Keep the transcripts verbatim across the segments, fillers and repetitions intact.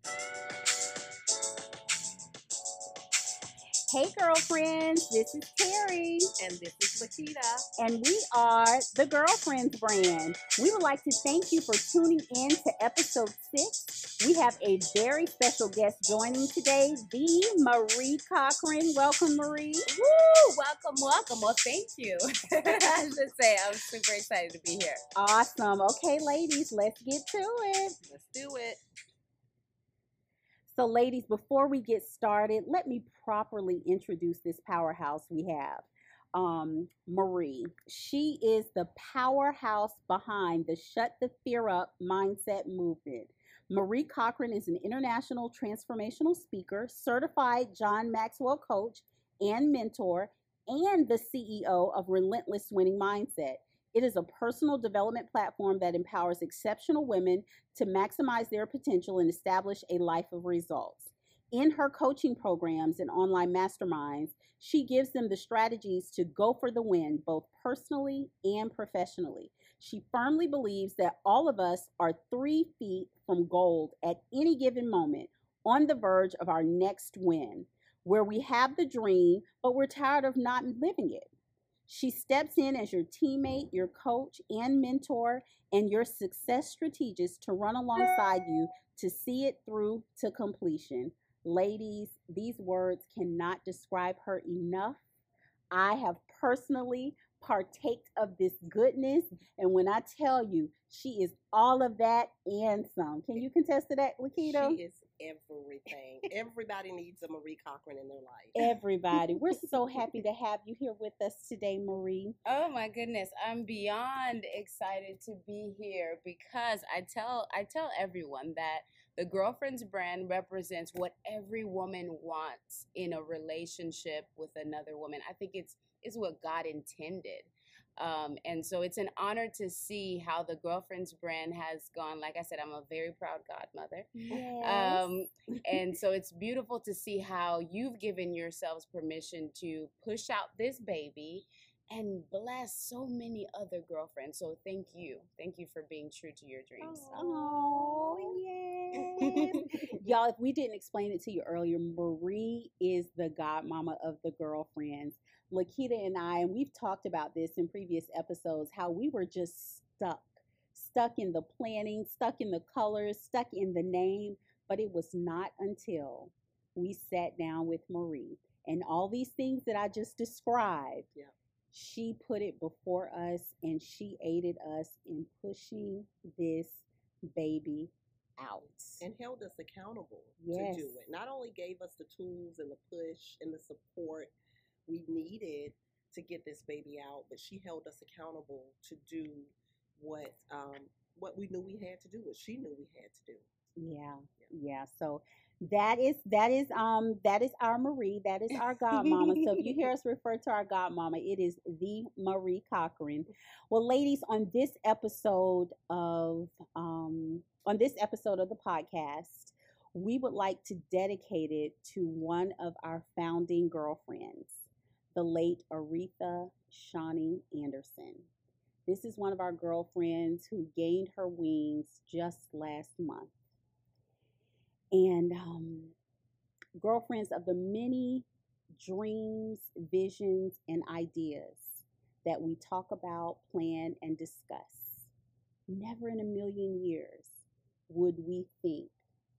Hey, girlfriends, this is Terry, And this is Lakita. and we are the Girlfriends brand. We would like to thank you for tuning in to episode six. We have a very special guest joining today, the Marie Cochran. Welcome, Marie. Woo! Welcome, welcome. Well, thank you. I should say I'm super excited to be here. Awesome. Okay, ladies, let's get to it. Let's do it. So, ladies, before we get started, let me properly introduce this powerhouse we have. Um, Marie. She is the powerhouse behind the Shut the Fear Up mindset movement. Marie Cochran is an international transformational speaker, certified John Maxwell coach and mentor, and the C E O of Relentless Winning Mindset. It is a personal development platform that empowers exceptional women to maximize their potential and establish a life of results. In her coaching programs and online masterminds, she gives them the strategies to go for the win, both personally and professionally. She firmly believes that all of us are three feet from gold at any given moment, on the verge of our next win, where we have the dream, but we're tired of not living it. She steps in as your teammate, your coach, and mentor, and your success strategist to run alongside you to see it through to completion. Ladies, these words cannot describe her enough. I have personally partaked of this goodness, and when I tell you, she is all of that and some. Can you contest to that, Lakita? She is everything. Everybody needs a Marie Cochran in their life. Everybody, we're so happy to have you here with us today, Marie. Oh my goodness, I'm beyond excited to be here because I tell I tell everyone that the Girlfriends brand represents what every woman wants in a relationship with another woman. I think it's it's what God intended. Um, and so it's an honor to see how the Girlfriends brand has gone. Like I said, I'm a very proud godmother. Yes. Um, and so it's beautiful to see how you've given yourselves permission to push out this baby and bless so many other girlfriends. So thank you. Thank you for being true to your dreams. Oh, yes. Y'all, if we didn't explain it to you earlier, Marie is the godmama of the girlfriends. Lakita and I, and we've talked about this in previous episodes, how we were just stuck, stuck in the planning, stuck in the colors, stuck in the name. But it was not until we sat down with Marie and all these things that I just described. Yeah. She put it before us and she aided us in pushing this baby out. And held us accountable Yes. to do it. Not only gave us the tools and the push and the support we needed to get this baby out, but she held us accountable to do what um, what we knew we had to do, what she knew we had to do. Yeah, yeah. So that is that is um that is our Marie. That is our godmama. So if you hear us refer to our godmama, it is the Marie Cochran. Well, ladies, on this episode of um on this episode of the podcast, we would like to dedicate it to one of our founding girlfriends, the late Aretha Shawnee Anderson. This is one of our girlfriends who gained her wings just last month. And um, girlfriends, of the many dreams, visions, and ideas that we talk about, plan, and discuss, never in a million years would we think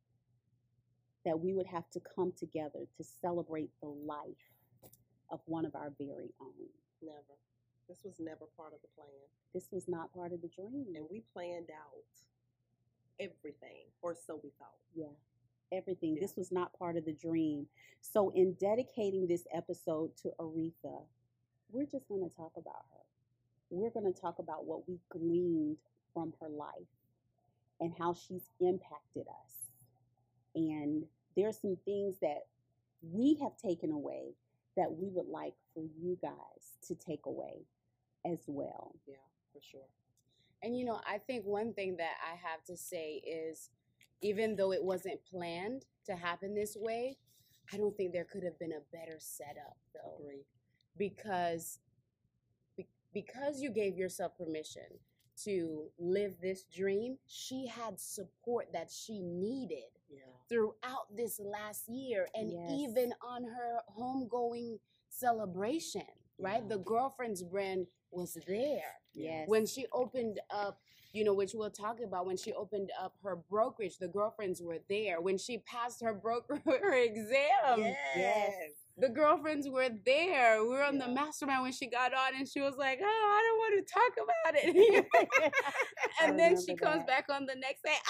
that we would have to come together to celebrate the life of one of our very own. Never. This was never part of the plan. This was not part of the dream. And we planned out everything, or so we thought. Yeah, everything. Yeah. This was not part of the dream. So, in dedicating this episode to Aretha, we're just going to talk about her. We're going to talk about what we gleaned from her life and how she's impacted us. And there's some things that we have taken away that we would like for you guys to take away as well. Yeah, for sure. And you know, I think one thing that I have to say is, even though it wasn't planned to happen this way, I don't think there could have been a better setup, though. Agree. Because be- because you gave yourself permission to live this dream, she had support that she needed Yeah. throughout this last year, and Yes. even on her homegoing celebration, right? Yeah. The Girlfriends brand was there. Yes. When she opened up, you know, which we'll talk about, when she opened up her brokerage, the Girlfriends were there. When she passed her broker her exam, Yes. the Girlfriends were there. We were on Yeah. the mastermind when she got on, and she was like, "Oh, I don't want to talk about it." I And then she remember comes that. back on the next day,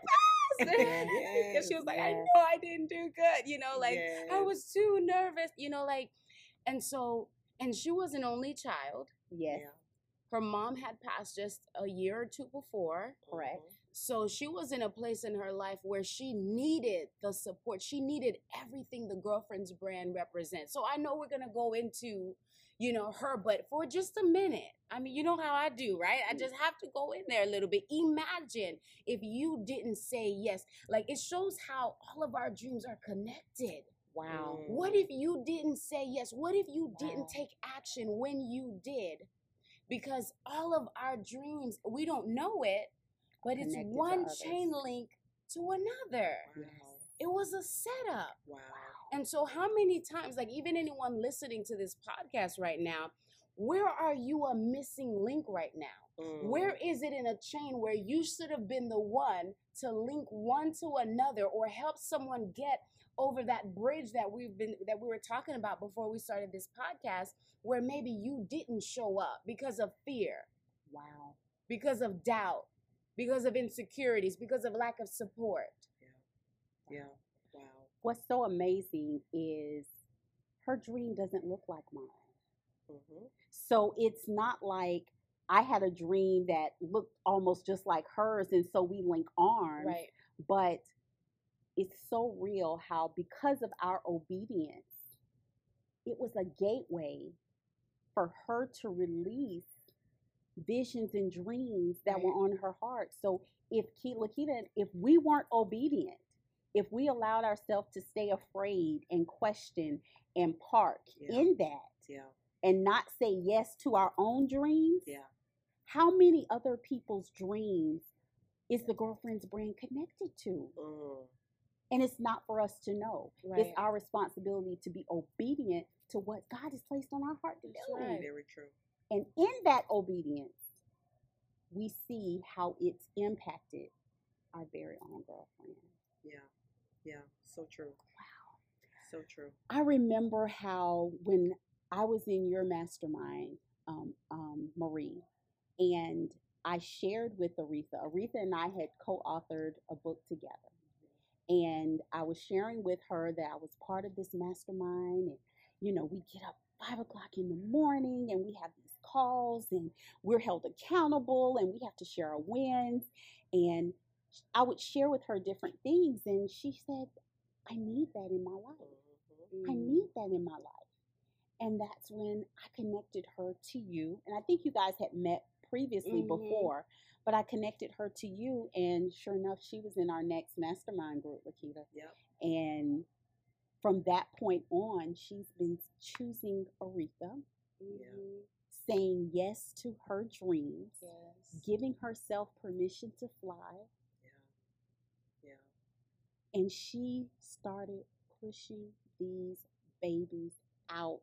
I passed. Because she was like, I Yes. know I didn't do good. You know, like I Yes. was too nervous, you know, like, and so, and she was an only child. Yes. Yeah. Her mom had passed just a year or two before. Correct. Mhm. So she was in a place in her life where she needed the support. She needed everything the Girlfriends brand represents. So I know we're going to go into, you know, her, but for just a minute, I mean, you know how I do, right? I just have to go in there a little bit. Imagine if you didn't say yes. Like, it shows how all of our dreams are connected. Wow. Mm. What if you didn't say yes? What if you Wow. didn't take action when you did? Because all of our dreams, we don't know it, but it's Connected to one others. chain link to another. Wow. It was a setup. Wow. And so, how many times, like, even anyone listening to this podcast right now, where are you a missing link right now? Mm. Where is it in a chain where you should have been the one to link one to another or help someone get over that bridge that we've been that we were talking about before we started this podcast, where maybe you didn't show up because of fear, Wow. because of doubt, because of insecurities, because of lack of support? Yeah. Wow. What's so amazing is her dream doesn't look like mine. Mm-hmm. So it's not like I had a dream that looked almost just like hers, and so we link arms. Right. But it's so real how, because of our obedience, it was a gateway for her to release visions and dreams that Right. were on her heart. So if Ke- Lakita, if we weren't obedient, if we allowed ourselves to stay afraid and question and park Yeah. in that Yeah. and not say yes to our own dreams, Yeah. how many other people's dreams is the Girlfriends brand connected to? Mm. And it's not for us to know. Right. It's our responsibility to be obedient to what God has placed on our heart to That's do. right. Very true. And in that obedience, we see how it's impacted our very own girlfriend. Yeah. Yeah. So true. Wow. So true. I remember how when I was in your mastermind, um, um, Marie, and I shared with Aretha. Aretha and I had co-authored a book together. And I was sharing with her that I was part of this mastermind. And, you know, we get up five o'clock in the morning and we have these calls and we're held accountable and we have to share our wins. And I would share with her different things. And she said, I need that in my life. Mm-hmm. I need that in my life. And that's when I connected her to you. And I think you guys had met previously Mhm. before, but I connected her to you. And sure enough, she was in our next mastermind group, Lakita. Yep. And from that point on, she's been choosing Aretha, Yeah. Mhm. saying yes to her dreams, Yes. giving herself permission to fly. Yeah. Yeah. And she started pushing these babies out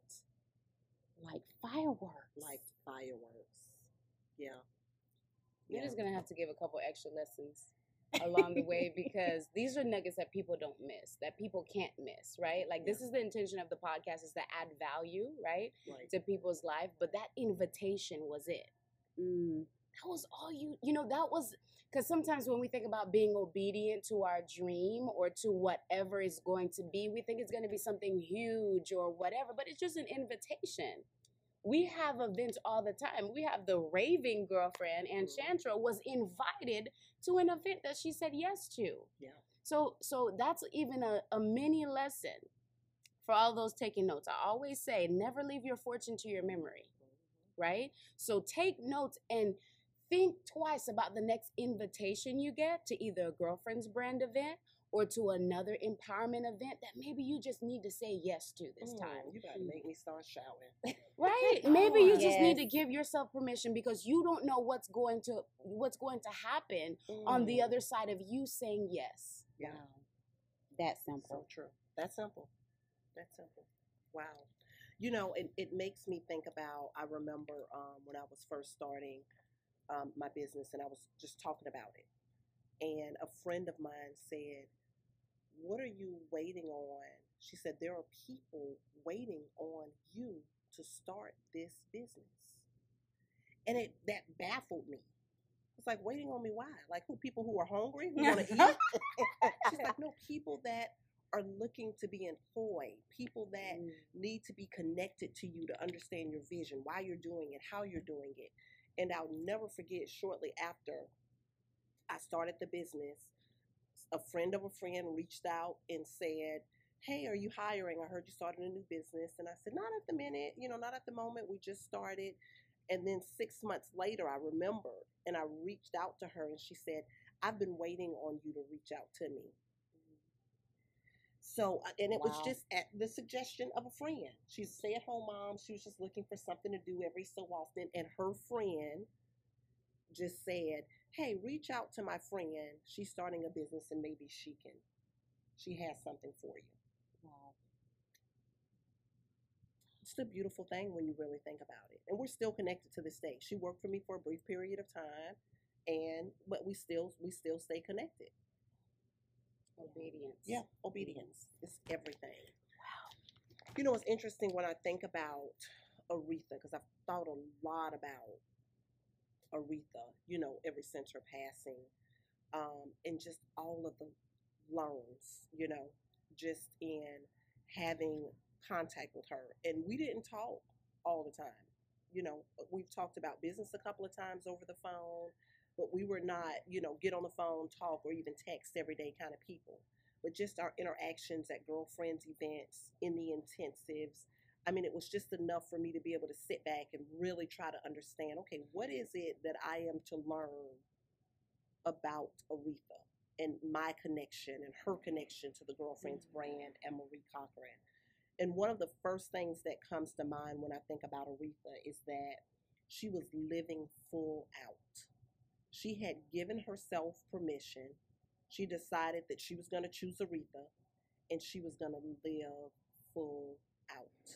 like fireworks. Like fireworks. Yeah. We're Yeah. just gonna have to give a couple extra lessons along the way, because these are nuggets that people don't miss, that people can't miss, right? Like, this is the intention of the podcast, is to add value, right, Right. to people's life. But that invitation was it. Mm, That was all you, you know, that was, because sometimes when we think about being obedient to our dream or to whatever is going to be, we think it's going to be something huge or whatever, but it's just an invitation. We have events all the time. We have the raving girlfriend, and Chantra was invited to an event that she said yes to. Yeah. So so that's even a, a mini lesson for all those taking notes. I always say, never leave your fortune to your memory, right? So take notes and think twice about the next invitation you get to either a Girlfriends brand event or to another empowerment event that maybe you just need to say yes to this Mm, time. You gotta make me start shouting. Right? Maybe you just need Yes. to give yourself permission, because you don't know what's going to what's going to happen on the Mm. other side of you saying yes. Yeah. wow. That So simple. true. That's simple. That's simple. Wow. You know, it, it makes me think about, I remember um, when I was first starting um, my business and I was just talking about it. And a friend of mine said, "What are you waiting on?" She said, "There are people waiting on you to start this business." And it that baffled me. It's like, waiting on me, why? Like, who? People who are hungry, who want to eat? She's like, no, people that are looking to be employed, people that Mm. need to be connected to you to understand your vision, why you're doing it, how you're doing it. And I'll never forget, shortly after I started the business, a friend of a friend reached out and said, "Hey, are you hiring? I heard you started a new business." And I said, "Not at the minute, you know, not at the moment. We just started." And then six months later, I remembered and I reached out to her and she said, "I've been waiting on you to reach out to me." So, uh, and it was Wow. just at the suggestion of a friend. She's a stay at home mom. She was just looking for something to do every so often. And her friend just said, "Hey, reach out to my friend. She's starting a business and maybe she can, she has something for you." Wow. It's a beautiful thing when you really think about it. And we're still connected to this day. She worked for me for a brief period of time, and but we still we still stay connected. Obedience. Yeah, obedience is everything. You know, it's interesting when I think about Aretha, because I've thought a lot about Aretha, you know, ever since her passing, um, and just all of the loans, you know, just in having contact with her. And we didn't talk all the time. You know, we've talked about business a couple of times over the phone, but we were not, you know, get on the phone, talk, or even text everyday kind of people. But just our interactions at girlfriends events, in the intensives. I mean, it was just enough for me to be able to sit back and really try to understand, okay, what is it that I am to learn about Aretha and my connection and her connection to the Girlfriends brand and Marie Cochran. And one of the first things that comes to mind when I think about Aretha is that she was living full out. She had given herself permission. She decided that she was going to choose Aretha and she was going to live full out.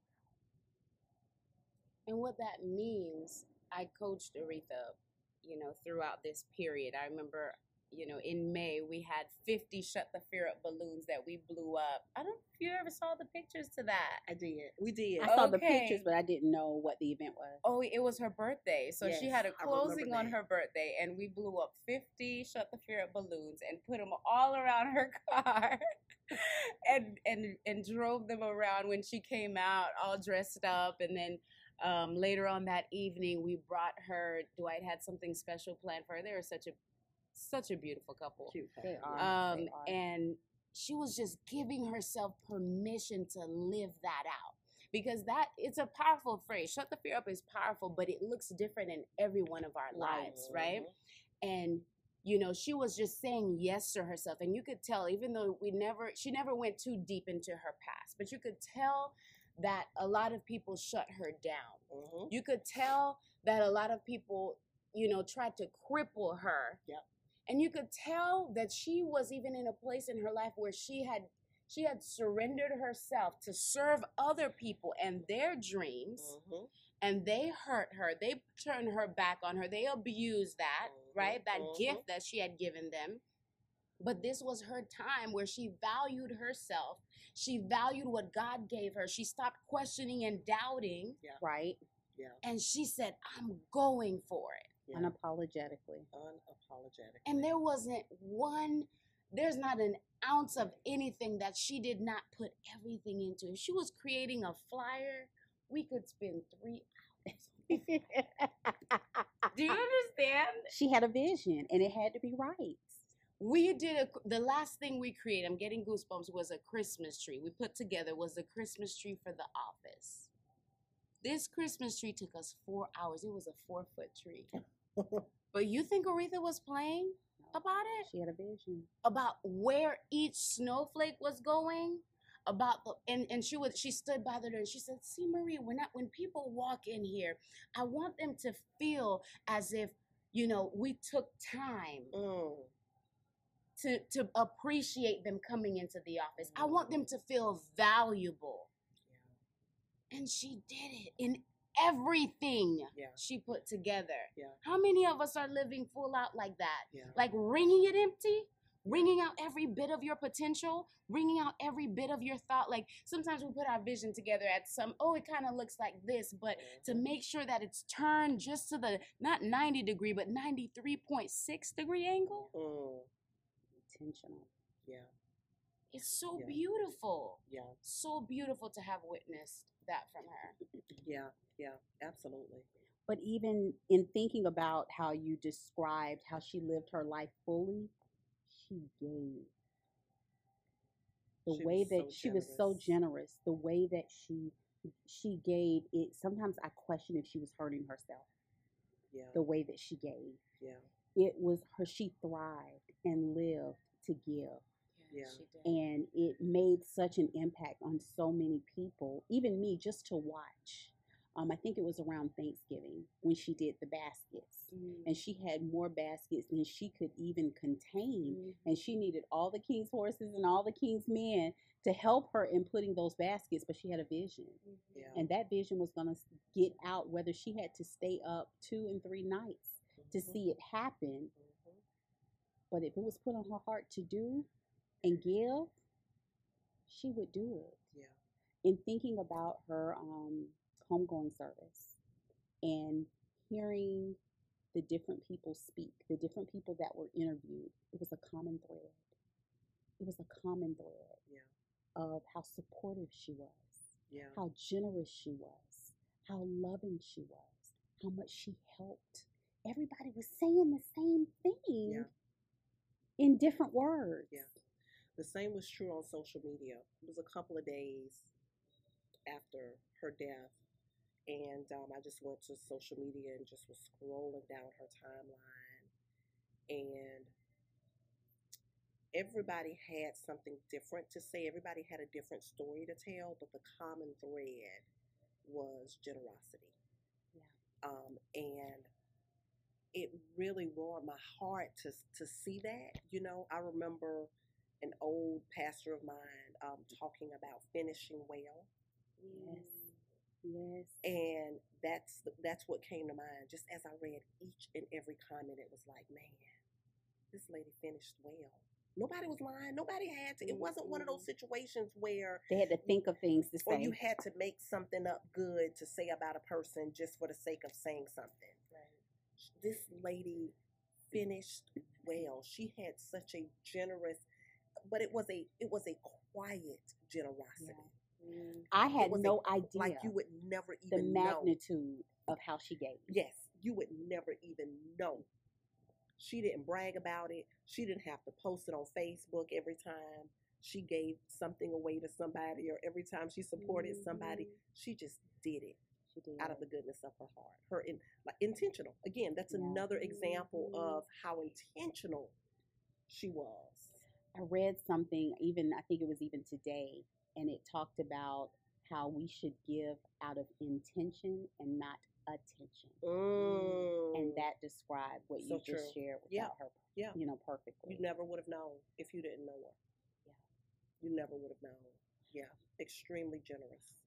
And what that means, I coached Aretha, you know, throughout this period. I remember, you know, in May, we had fifty Shut the Fear Up balloons that we blew up. I don't know if you ever saw the pictures to that. I did. We did. I saw the Okay. pictures, but I didn't know what the event was. Oh, it was her birthday. So she Yes, had a I remember closing on that. her birthday, and we blew up fifty Shut the Fear Up balloons and put them all around her car and, and, and drove them around when she came out all dressed up. And then um, later on that evening, we brought her, Dwight had something special planned for her. They were such a, such a beautiful couple. Cute. They are. Um, they are. and she was just giving herself permission to live that out. Because that it's a powerful phrase. Shut the fear up is powerful, but it looks different in every one of our lives, right? And you know, she was just saying yes to herself, and you could tell, even though we never, she never went too deep into her past, but you could tell that a lot of people shut her down. Mm-hmm. You could tell that a lot of people, you know, tried to cripple her. Yep. And you could tell that she was even in a place in her life where she had she had surrendered herself to serve other people and their dreams, Mm-hmm. and they hurt her. They turned her back on her. They abused that, Mhm, right? That mhm. gift that she had given them. But this was her time where she valued herself. She valued what God gave her. She stopped questioning and doubting, Right? Yeah. and she said, "I'm going for it." Yeah. Unapologetically. Unapologetic. And there wasn't one, there's not an ounce of anything that she did not put everything into. If she was creating a flyer, we could spend three hours. Do you understand? She had a vision, and it had to be right. We did a, the last thing we created, I'm getting goosebumps, was a Christmas tree. We put together was a Christmas tree for the office. This Christmas tree took us four hours. It was a four foot tree. But you think Aretha was playing about it? She had a vision. About where each snowflake was going? About the and, and she would she stood by the door and she said, "See, Marie, when I, when people walk in here, I want them to feel as if, you know, we took time." Mm. to to appreciate them coming into the office. I want them to feel valuable. Yeah. And she did it in everything Yeah. she put together. Yeah. How many of us are living full out like that? Yeah. Like wringing it empty, wringing out every bit of your potential, wringing out every bit of your thought. Like sometimes we put our vision together at some, oh, it kind of looks like this, but to make sure that it's turned just to the not ninety degree, but ninety-three point six degree angle. Mm. Intentional. Yeah. It's so Yeah. beautiful. Yeah. So beautiful to have witnessed that from her. Yeah. Yeah. Absolutely. But even in thinking about how you described how she lived her life fully, she gave. The She way was that so she was so generous. generous, the way that she she gave it, sometimes I question if she was hurting herself. Yeah. The way that she gave. Yeah. It was her, she thrived and lived to give. Yeah. She did. And it made such an impact on so many people, even me, just to watch. Um, I think it was around Thanksgiving when she did the baskets. Mm. And she had more baskets than she could even contain. Mhm. And she needed all the king's horses and all the king's men to help her in putting those baskets, but she had a vision. Yeah. And that vision was going to get out, whether she had to stay up two and three nights to Mhm. see it happen. Mhm. But if it was put on her heart to do and give, she would do it. Yeah. In thinking about her um, homegoing service and hearing the different people speak, the different people that were interviewed, it was a common thread. It was a common thread Yeah. of how supportive she was, Yeah. how generous she was, how loving she was, how much she helped. Everybody was saying the same thing Yeah. in different words. Yeah. The same was true on social media. It was a couple of days after her death, and um, I just went to social media and just was scrolling down her timeline, and everybody had something different to say. Everybody had a different story to tell, but the common thread was generosity. Yeah. Um, and it really warmed my heart to to see that. You know, I remember an old pastor of mine um, talking about finishing well, Yes. Yes. and that's that's what came to mind. Just as I read each and every comment, it was like, man, this lady finished well. Nobody was lying. Nobody had to. It wasn't one of those situations where They had to think of things to or say. you had to make something up good to say about a person just for the sake of saying something. Right. This lady finished well. She had such a generous, but it was a it was a quiet generosity. Yeah. Mm. I It had was no a, idea like you would never the even know. magnitude of how she gave. Yes, you would never even know. She didn't brag about it. She didn't have to post it on Facebook every time she gave something away to somebody or every time she supported somebody. Mhm. She just did it She did. out of the goodness of her heart. Her in, like intentional. Again, that's Yeah. another example Mhm. of how intentional she was. I read something, even I think it was even today, and it talked about how we should give out of intention and not attention. Mm. And that described what So you just true. shared without Yeah. her, Yeah. you know, perfectly. You never would have known if you didn't know her. Yeah. You never would have known. Yeah. Extremely generous.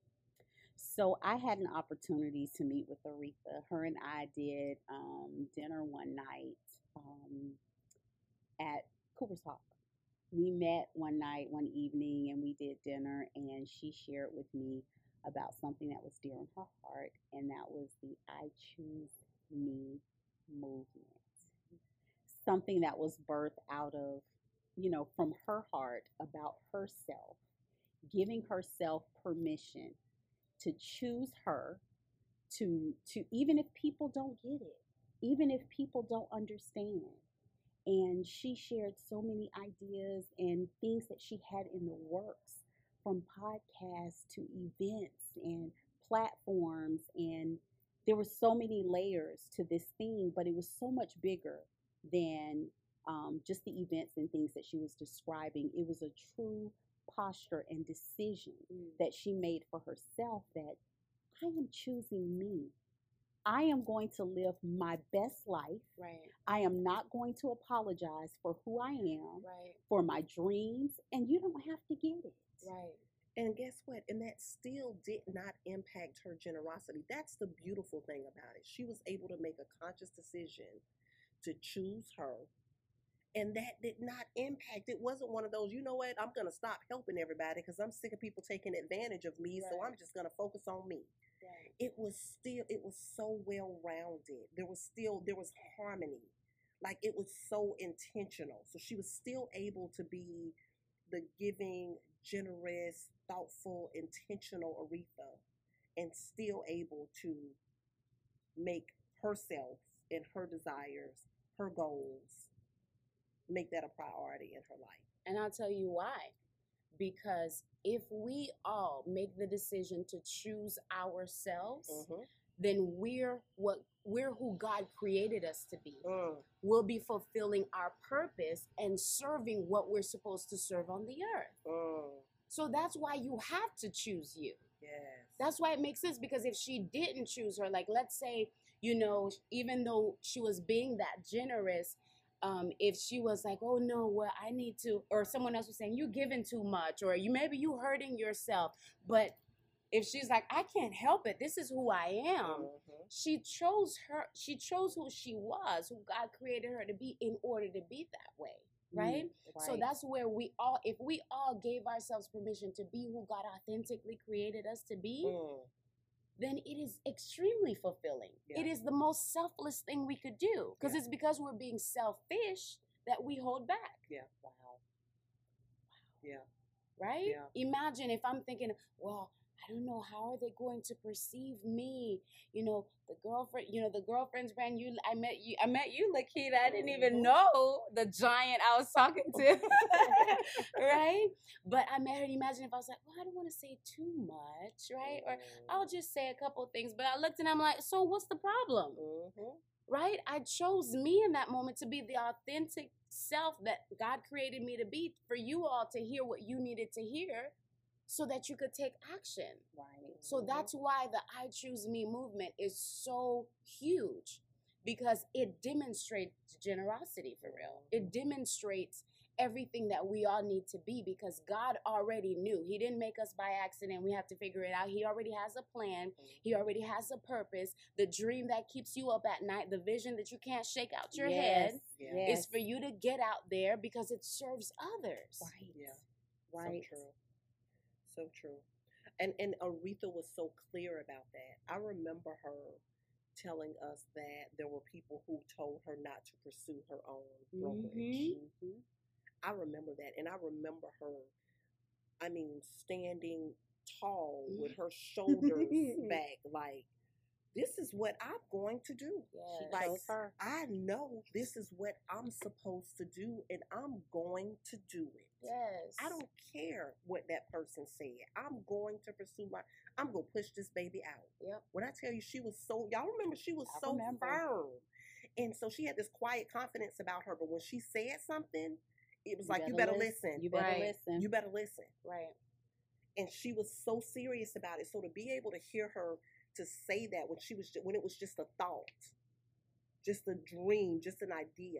So I had an opportunity to meet with Aretha. Her and I did um, dinner one night um, at Cooper's Hawk. We met one night, one evening, and we did dinner, and she shared with me about something that was dear in her heart, and that was the I Choose Me movement. Something that was birthed out of, you know, from her heart about herself, giving herself permission to choose her, to to even if people don't get it, even if people don't understand. And she shared so many ideas and things that she had in the works, from podcasts to events and platforms. And there were so many layers to this thing, but it was so much bigger than um, just the events and things that she was describing. It was a true posture and decision Mm. that she made for herself, that I am choosing me. I am going to live my best life. Right. I am not going to apologize for who I am, Right. for my dreams, and you don't have to get it. Right. And guess what? And that still did not impact her generosity. That's the beautiful thing about it. She was able to make a conscious decision to choose her. And that did not impact. It wasn't one of those, you know what, I'm going to stop helping everybody because I'm sick of people taking advantage of me, so Right. I'm just going to focus on me. Right. It was still, it was so well rounded. There was still, there was harmony. Like it was so intentional. So she was still able to be the giving, generous, thoughtful, intentional Aretha, and still able to make herself and her desires, her goals, make that a priority in her life. And I'll tell you why. Because if we all make the decision to choose ourselves, Mm-hmm. then we're what we're who God created us to be. Mm. We'll be fulfilling our purpose and serving what we're supposed to serve on the earth. Mm. So that's why you have to choose you. Yes. That's why it makes sense, because if she didn't choose her, like let's say, you know, even though she was being that generous, um, if she was like, oh no, well, I need to, or someone else was saying, you're giving too much, or you maybe you hurting yourself. But if she's like, I can't help it, this is who I am. Mm-hmm. She chose her, she chose who she was, who God created her to be in order to be that way. Right? Mm, So right. that's where we all, if we all gave ourselves permission to be who God authentically created us to be, Mm. then it is extremely fulfilling. Yeah. It is the most selfless thing we could do, because Yeah. it's because we're being selfish that we hold back. Yeah. Wow. Yeah. Right? Yeah. Imagine if I'm thinking, well, I don't know, how are they going to perceive me? You know, the girlfriend, you know, the girlfriend's brand, you, I met you, I met you, Lakita. I didn't even Mhm. know the giant I was talking to. Right? But I met her, and imagine if I was like, well, I don't want to say too much, right? Or I'll just say a couple of things. But I looked and I'm like, so what's the problem? Mm-hmm. Right? I chose me in that moment to be the authentic self that God created me to be, for you all to hear what you needed to hear so that you could take action. Right. So that's why the I Choose Me movement is so huge, because it demonstrates generosity for real. It demonstrates everything that we all need to be, because God already knew. He didn't make us by accident. We have to figure it out. He already has a plan. He already has a purpose. The dream that keeps you up at night, the vision that you can't shake out your Yes. head, Yeah. Yes. is for you to get out there because it serves others. Right. Yeah. Right. So true. So true. And and Aretha was so clear about that. I remember her telling us that there were people who told her not to pursue her own brokerage. Mhm. I remember that. And I remember her, I mean, standing tall with her shoulders back, like, this is what I'm going to do. Yes. Like, Chose her. I know this is what I'm supposed to do, and I'm going to do it. Yes. I don't care what that person said. I'm going to pursue my, I'm going to push this baby out. Yep. When I tell you she was so, y'all remember she was I so remember. firm. And so she had this quiet confidence about her. But when she said something, it was like, you better listen. You better Right. listen. You better listen. Right. And she was so serious about it. So to be able to hear her to say that when she was, when it was just a thought, just a dream, just an idea,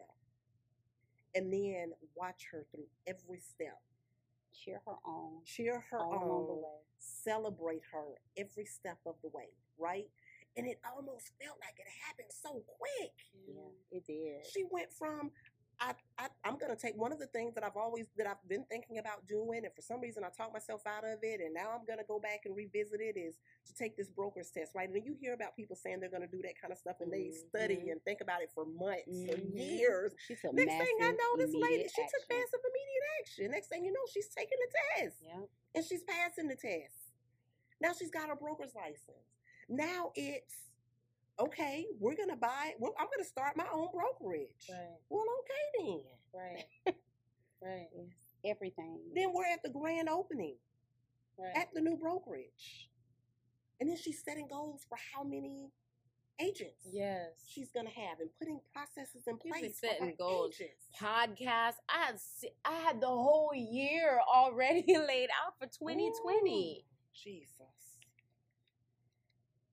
and then watch her through every step, Cheer her on. cheer her all along the on, way. celebrate her every step of the way, right? And it almost felt like it happened so quick. Yeah, it did. She went from, I, I, I'm going to take one of the things that I've always, that I've been thinking about doing, and for some reason I talked myself out of it, and now I'm going to go back and revisit it, is to take this broker's test, right? And you hear about people saying they're going to do that kind of stuff, and they study Mhm. and think about it for months or Mhm. years. She took Next thing I massive, know, this lady, immediate she took action. massive immediate action. Next thing you know, she's taking the test. Yeah. And she's passing the test. Now she's got her broker's license. Now it's, okay, we're going to buy, well, I'm going to start my own brokerage. Right. Well, okay then. Right. Right. Yes, everything. Then we're at the grand opening Right. at the new brokerage. And then she's setting goals for how many agents Yes. she's going to have, and putting processes in She's been place for setting her goals. agents. Podcast. I had se- I had the whole year already laid out for twenty twenty. Ooh, Jesus.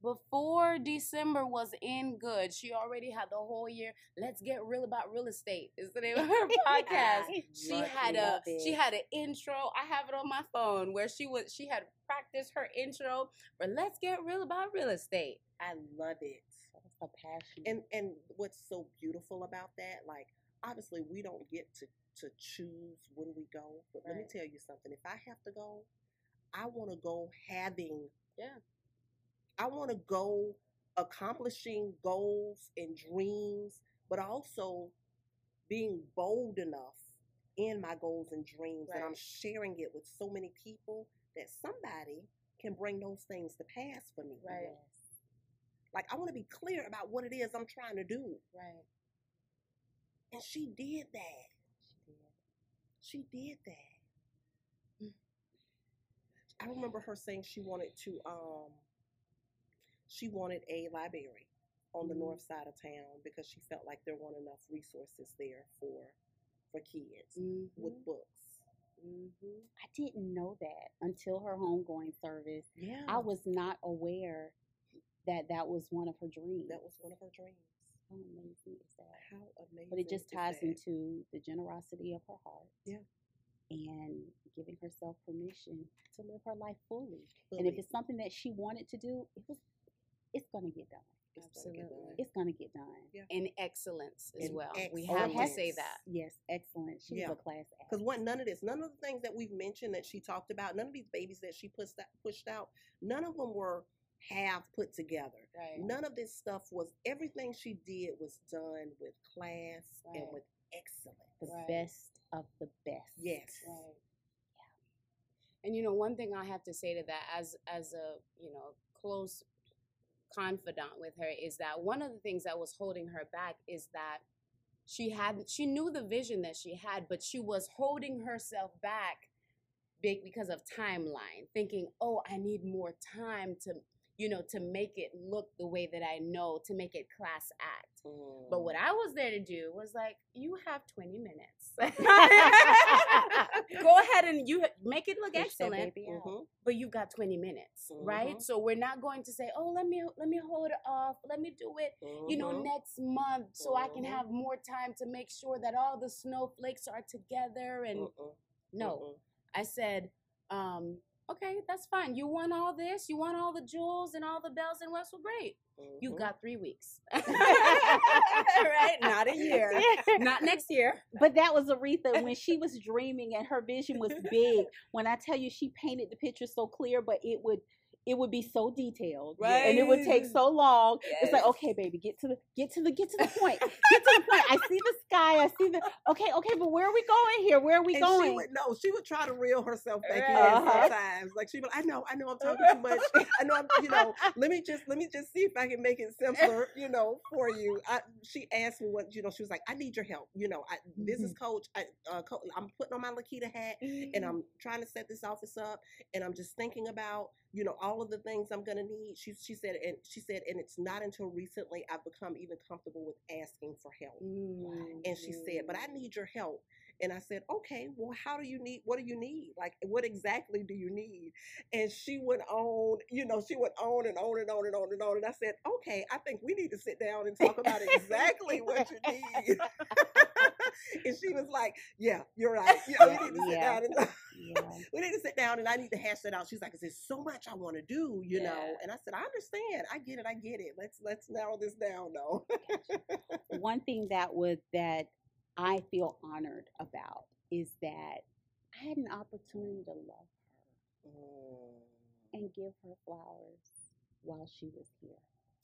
before December was in good, she already had the whole year. Let's get real about real estate is the name of her podcast. She Love had it, a love it. she had an intro. I have it on my phone where she was she had practiced her intro for Let's Get Real About Real Estate. I love it. That's a passion. And and what's so beautiful about that, like obviously we don't get to to choose when we go, but let me Right. tell you something. If I have to go, I want to go having Yeah. I want to go accomplishing goals and dreams, but also being bold enough in my goals and dreams that I'm Right. sharing it with so many people that somebody can bring those things to pass for me. Right. Yes. Like I want to be clear about what it is I'm trying to do. Right. And she did that. She did. She did that. Mm. I remember her saying she wanted to um she wanted a library on the Mhm. north side of town because she felt like there weren't enough resources there for for kids Mhm. with books. Mhm. I didn't know that until her homegoing service. Yeah. I was not aware that that was one of her dreams. that was one of her dreams. How amazing is that? How amazing. But it just is ties that? into the generosity of her heart. Yeah. And giving herself permission to live her life fully. And Fully. if it's something that she wanted to do, it was it's gonna get done. It's gonna get Absolutely. done. It's gonna get done. Yeah. And excellence as And well. We Oh, have it to has- say that. Yes, excellent. She's Yeah. a class act. Because what none of this, none of the things that we've mentioned that she talked about, none of these babies that she pushed out, pushed out, none of them were half put together. Right. None of this stuff was, everything she did was done with class and Right. with excellence. The Right. best of the best. Yes. Right. And you know, one thing I have to say to that, as as a you know close confidant with her, is that one of the things that was holding her back is that she had she knew the vision that she had, but she was holding herself back big because of timeline, thinking, oh, I need more time to you know to make it look the way that I know, to make it class act. But what I was there to do was like, you have twenty minutes. Go ahead and you make it look Push that excellent, baby out. Mhm. but you've got twenty minutes, right? Mhm. So we're not going to say, oh, let me let me hold it off, let me do it, you know, Mhm. next month, so I can Mhm. have more time to make sure that all the snowflakes are together. And Mm-mm. no, Mm-mm. I said, um, okay, that's fine. You want all this, you want all the jewels and all the bells and whistles, great. You Mhm. got three weeks, right? Not a year, not next year. But that was Aretha when she was dreaming and her vision was big. When I tell you she painted the picture so clear, but it would it would be so detailed. And it would take Right. so long. It's like, Yes. okay, baby, get to the get to the get to the point. Get to the point. I see the sky. I see the okay, okay, but where are we going here? Where are we And she going? would no, she would try to reel herself back in Uh-huh. sometimes. Like she would, I know, I know, I'm talking too much. I know, I'm, you know. Let me just, let me just see if I can make it simpler, you know, for you. I, she asked me what, you know, she was like, I need your help. You know, I, business coach. I, uh, co- I'm putting on my Lakita hat, and I'm trying to set this office up, and I'm just thinking about, you know, all of the things I'm gonna need. She, she said, and she said, and it's not until recently I've become even comfortable with asking for help. And she said, but I need your help. And I said, okay, well, how do you need, what do you need? Like, what exactly do you need? And she went on, you know, she went on and on and on and on and on. And I said, okay, I think we need to sit down and talk about exactly what you need. And she was like, yeah, you're right. Yeah, we need to sit Yeah. down and Yeah. we need to sit down and I need to hash that out. She's like, there's so much I want to do, you know. Yeah. And I said, I understand. I get it. I get it. Let's let's narrow this down though. One thing that would that I feel honored about is that I had an opportunity to love her and give her flowers while she was here.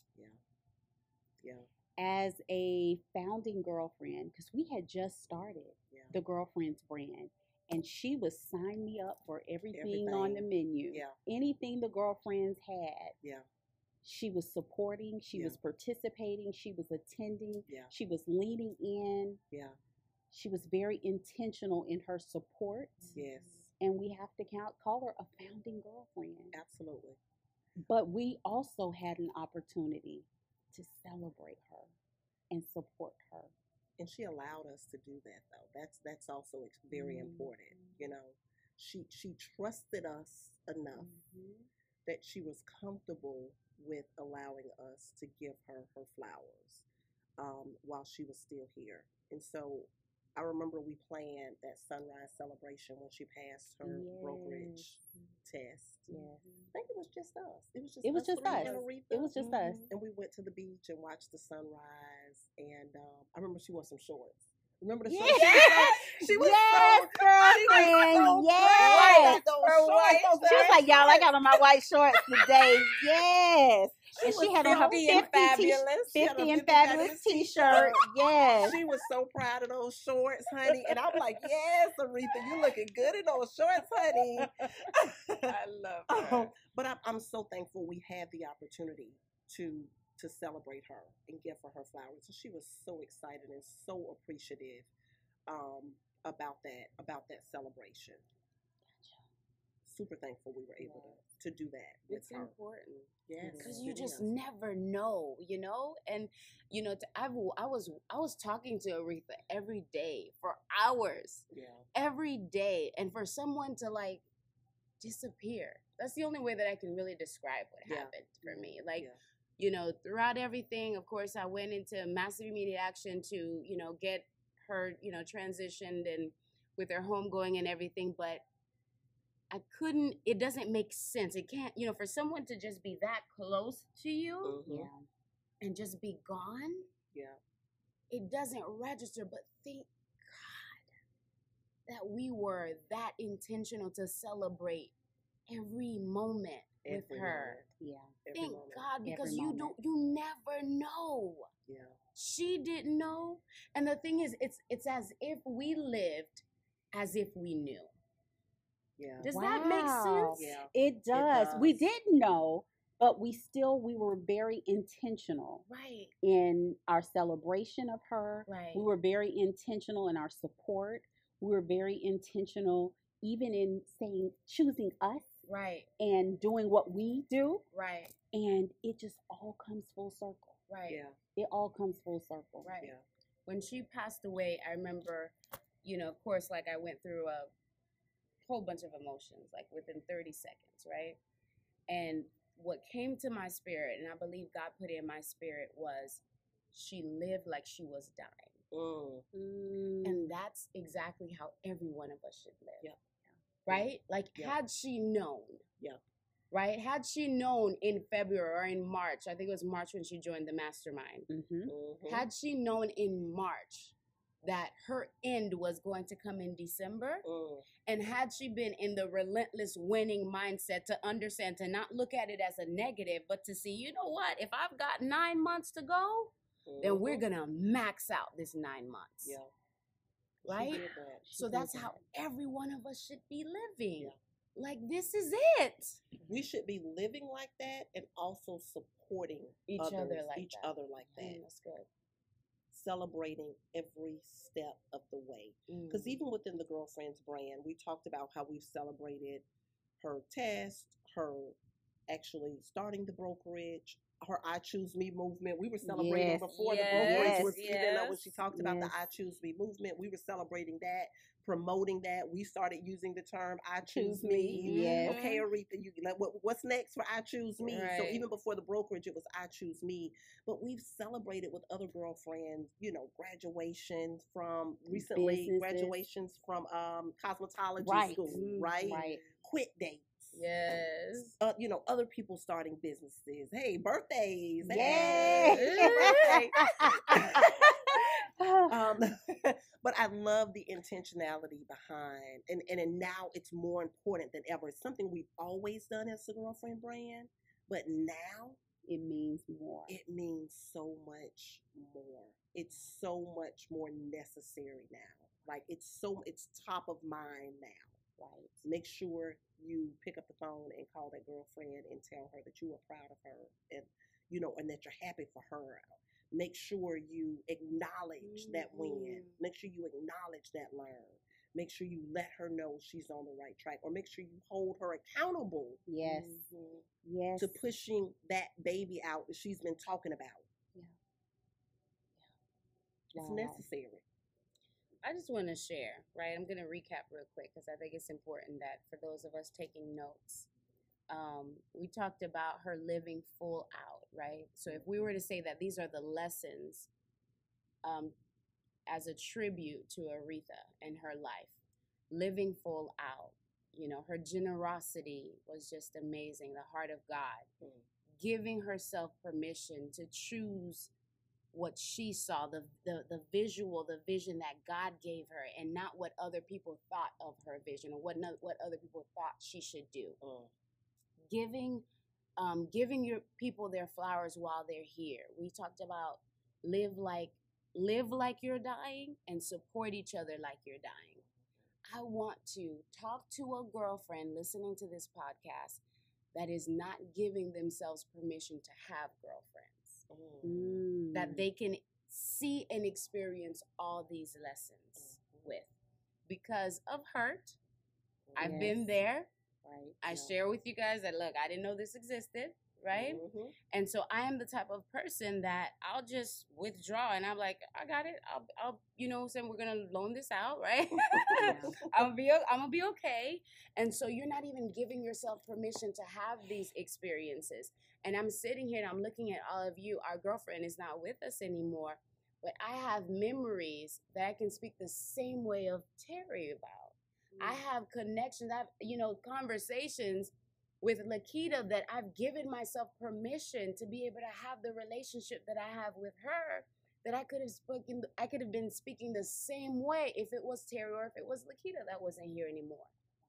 Yeah. As a founding girlfriend, because we had just started Yeah. the Girlfriends brand, and she would sign me up for everything, on the Everything. menu. Yeah. Anything the Girlfriends had, Yeah. she was supporting, she Yeah. was participating, she was attending, Yeah. she was leaning in. Yeah. She was very intentional in her support. Yes. And we have to count, call her a founding girlfriend. Absolutely. But we also had an opportunity to celebrate her and support her. And she allowed us to do that though. That's that's also ex- very Mhm. important. You know, she she trusted us enough Mm-hmm. that she was comfortable with allowing us to give her her flowers um, while she was still here. And so I remember we planned that sunrise celebration when she passed her Yes. brokerage test. Yes. I think it was just us. It was just It was us just three us. and Aretha. It was just us. And we went to the beach and watched the sunrise. And um, I remember she wore some shorts. Remember the shorts? Yes, She was yes, so, girlfriend. so Yes. proud of those Her shorts, white those She was white like, y'all, I shorts. got on my white shorts today. Yes. And she was had on her fifty and fifty, t- fabulous. She had a fifty and fifty fabulous Fabulous t-shirt. Yes. She was so proud of those shorts, honey. And I'm like, yes, Aretha, you looking good in those shorts, honey. I love her. Um, but I'm, I'm so thankful we had the opportunity to to celebrate her and give her her flowers. So she was so excited and so appreciative um, about that about that celebration. Super thankful we were able to, to do that with It's her. important. Yes, Because you it just is. never know, you know, and you know, to, I've, I was I was talking to Aretha every day for hours, Yeah. every day, and for someone to like disappear, that's the only way that I can really describe what Yeah. happened for me. Like, Yeah. you know, throughout everything, of course, I went into massive immediate action to, you know, get her, you know, transitioned and with her home going and everything, but I couldn't, it doesn't make sense. It can't, you know, for someone to just be that close to you Mhm. Yeah. and just be gone, Yeah. it doesn't register. But thank God that we were that intentional to celebrate every moment with Every her. Yeah. moment. Every Thank moment. God, because Every you moment. don't, you never know. Yeah. She didn't know, and the thing is, it's it's as if we lived as if we knew. Yeah. Does that make Wow. sense? Yeah. It does. We does. didn't know, but we still we were very intentional Right. in our celebration of her. Right. We were very intentional in our support. We were very intentional even in saying choosing us Right. and doing what we do. Right. And it just all comes full circle. Right. Yeah. It all comes full circle. Right. Yeah. When she passed away, I remember, you know, of course, like I went through a whole bunch of emotions, like within thirty seconds, right? And what came to my spirit, and I believe God put it in my spirit, was she lived like she was dying. Mm. Mm. And that's exactly how every one of us should live. Yeah. Right? Like, Yeah. had she known, Yeah. right? Had she known in February or in March, I think it was March when she joined the mastermind. Mhm. Mhm. Had she known in March that her end was going to come in December, Mm. and had she been in the relentless winning mindset to understand, to not look at it as a negative, but to see, you know what, if I've got nine months to go, then we're Mhm. going to max out this nine months. Yeah. She Right? did that. She So did that's that. how every one of us should be living. Yeah. Like, this is it. We should be living like that and also supporting Each others, other like each that. other like that. Mm, that's good. Celebrating every step of the way. Because Mm. even within the Girlfriends brand, we talked about how we've celebrated her test, her actually starting the brokerage, her I Choose Me movement. We were celebrating Yes, before yes, the brokerage was even though when yes, she talked about yes. the I Choose Me movement, we were celebrating that, promoting that. We started using the term I Choose Choose me. Me. Yes. Okay, Aretha, you like what, what's next for I Choose Me? So Right. even before the brokerage, it was I Choose Me. But we've celebrated with other girlfriends, you know, graduations from recently, Businesses. graduations from um, cosmetology Right. school, Mm, right? Right. Quit dates. Yes. Uh, you know, other people starting businesses. Hey, birthdays. Yay. um, but I love the intentionality behind, and, and and now it's more important than ever. It's something we've always done as a girlfriend brand, but now It means more. it means so much more. It's so much more necessary now. Like it's so it's top of mind now. Right. Make sure you pick up the phone and call that girlfriend and tell her that you are proud of her, and you know, and that you're happy for her. Make sure you acknowledge that win. Mhm. Make sure you acknowledge that learn. Make sure you let her know she's on the right track, or make sure you hold her accountable Yes. Mhm. Yes. to pushing that baby out that she's been talking about. Yeah. It's Wow. necessary. I just want to share, right? I'm going to recap real quick because I think it's important that for those of us taking notes, um, we talked about her living full out, right? So if we were to say that these are the lessons um, as a tribute to Aretha and her life, living full out, you know, her generosity was just amazing, the heart of God, mm. giving herself permission to choose what she saw, the, the the visual, the vision that God gave her, and not what other people thought of her vision or what no, what other people thought she should do. Mm. Giving, um, giving your people their flowers while they're here. We talked about live like live like you're dying and support each other like you're dying. I want to talk to a girlfriend listening to this podcast that is not giving themselves permission to have girlfriends. Mm. That they can see and experience all these lessons mm-hmm. with. Because of hurt, yes. I've been there. Right. I yeah. share with you guys that, look, I didn't know this existed, right? Mm-hmm. And so I am the type of person that I'll just withdraw and I'm like, I got it. I'll, I'll you know, saying we're going to loan this out, right? Yeah. I'll be, I'm going to be okay. And so you're not even giving yourself permission to have these experiences. And I'm sitting here and I'm looking at all of you. Our girlfriend is not with us anymore, but I have memories that I can speak the same way of Terry about. Mm. I have connections, I've, you know, conversations with Lakita that I've given myself permission to be able to have the relationship that I have with her, that I could have spoken, I could have been speaking the same way if it was Terry or if it was Lakita that wasn't here anymore.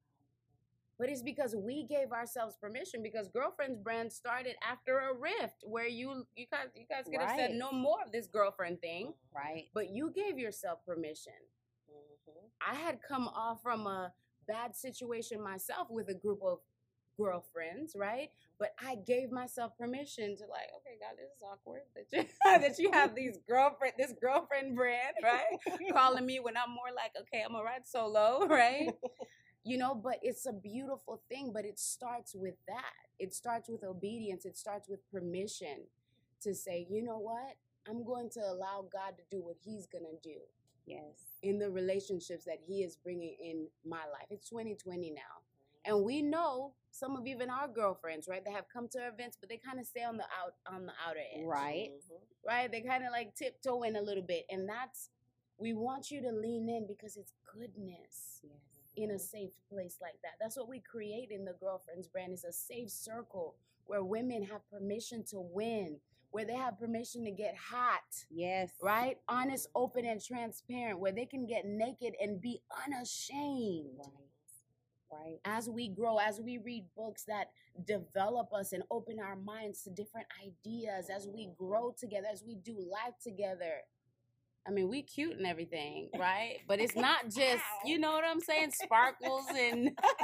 But it's because we gave ourselves permission, because Girlfriends Brand started after a rift where you you guys you guys could have right. said no more of this girlfriend thing. Right. But you gave yourself permission. Mm-hmm. I had come off from a bad situation myself with a group of girlfriends, right? But I gave myself permission to like, okay, God, this is awkward that you that you have these girlfriend this girlfriend brand, right? Calling me when I'm more like, okay, I'm gonna ride solo, right? You know, but it's a beautiful thing, but it starts with that. It starts with obedience. It starts with permission to say, you know what? I'm going to allow God to do what he's going to do. Yes. In the relationships that he is bringing in my life. It's twenty twenty now. And we know some of even our girlfriends, right? They have come to our events, but they kind of stay on the out on the outer edge. Right. Mm-hmm. Right? They kind of like tiptoe in a little bit. And that's, we want you to lean in because it's goodness. Yes. In a safe place like that. That's what we create in the Girlfriends Brand, is a safe circle where women have permission to win, where they have permission to get hot. Yes. Right? Honest, open, and transparent, where they can get naked and be unashamed. Right. Right. As we grow, as we read books that develop us and open our minds to different ideas, as we grow together, as we do life together. I mean, we cute and everything, right? But it's not just, you know what I'm saying, sparkles and,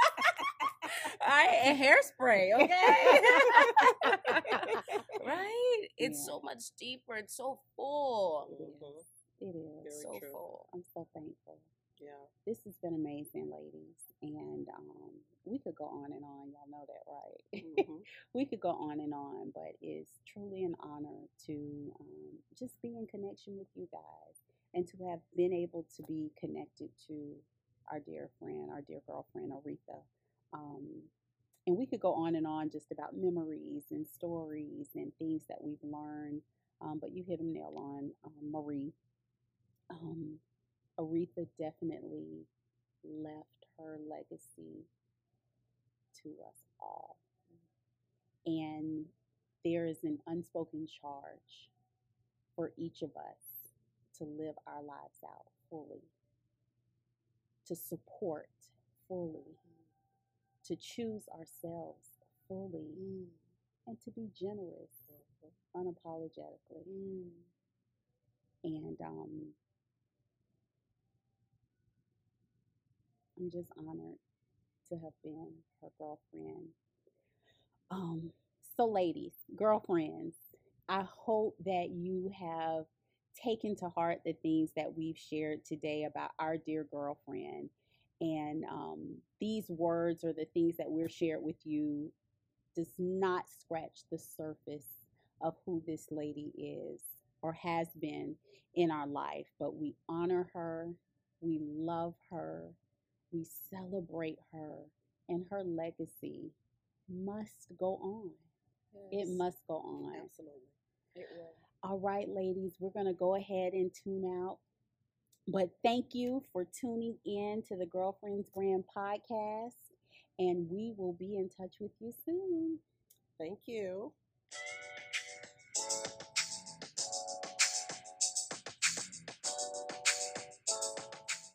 right? And hairspray, okay? Right? It's yeah. so much deeper. It's so full. Mm-hmm. It is. Very so true. full. I'm so thankful. Yeah. This has been amazing, ladies. And um, we could go on and on. Y'all know that, right? Mm-hmm. We could go on and on, but it's truly an honor to um, just be in connection with you guys and to have been able to be connected to our dear friend, our dear girlfriend, Aretha. Um, and we could go on and on just about memories and stories and things that we've learned. Um, but you hit them nail on, um, Marie. Um, Aretha definitely left her legacy to us all. And there is an unspoken charge for each of us to live our lives out fully, to support fully, to choose ourselves fully, mm. and to be generous mm-hmm. unapologetically. Mm. And um, I'm just honored to have been her girlfriend. Um, so ladies, girlfriends, I hope that you have taken to heart the things that we've shared today about our dear girlfriend. And um, these words or the things that we're shared with you does not scratch the surface of who this lady is or has been in our life. But we honor her, we love her, we celebrate her and her legacy. must go on. It Yes, must go on. Absolutely. it will. All right, ladies, we're going to go ahead and tune out. But thank you for tuning in to the Girlfriends Brand podcast. And we will be in touch with you soon. Thank you.